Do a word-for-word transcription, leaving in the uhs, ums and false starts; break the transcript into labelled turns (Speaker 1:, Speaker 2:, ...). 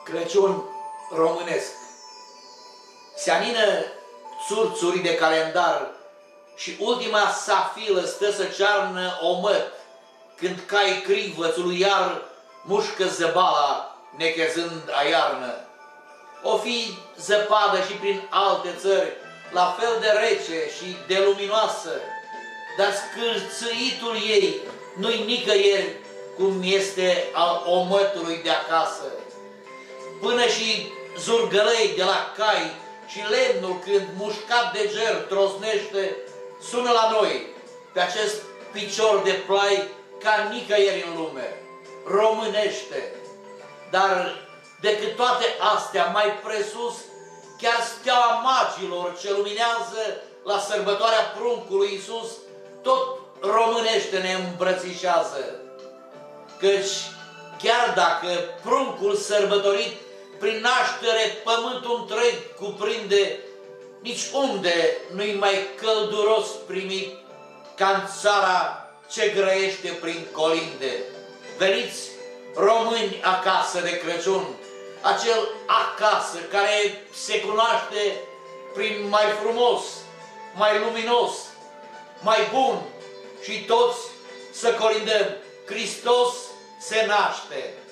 Speaker 1: Crăciun românesc. Se anină țurțuri de calendar și ultima safilă stă să cearnă omăt, când cai crivățului iar mușcă zăbala nechezând a iarnă. O fi zăpadă și prin alte țări, la fel de rece și de luminoasă, dar scârțâitul ei nu-i nicăieri cum este al omătului de acasă. Până și zurgălei de la cai și lemnul când mușcat de ger trosnește, sună la noi pe acest picior de plai ca nicăieri în lume, românește. Dar decât toate astea, mai presus, chiar steaua magilor ce luminează la sărbătoarea pruncului Iisus, tot românește ne îmbrățișează. Căci chiar dacă pruncul sărbătorit prin naștere pământul întreg cuprinde, nici unde nu-i mai călduros primit ca în țara ce grăiește prin colinde. Veniți, români, acasă de Crăciun, acel acasă care se cunoaște prin mai frumos, mai luminos, mai bun, și toți să colindăm: Hristos se naște!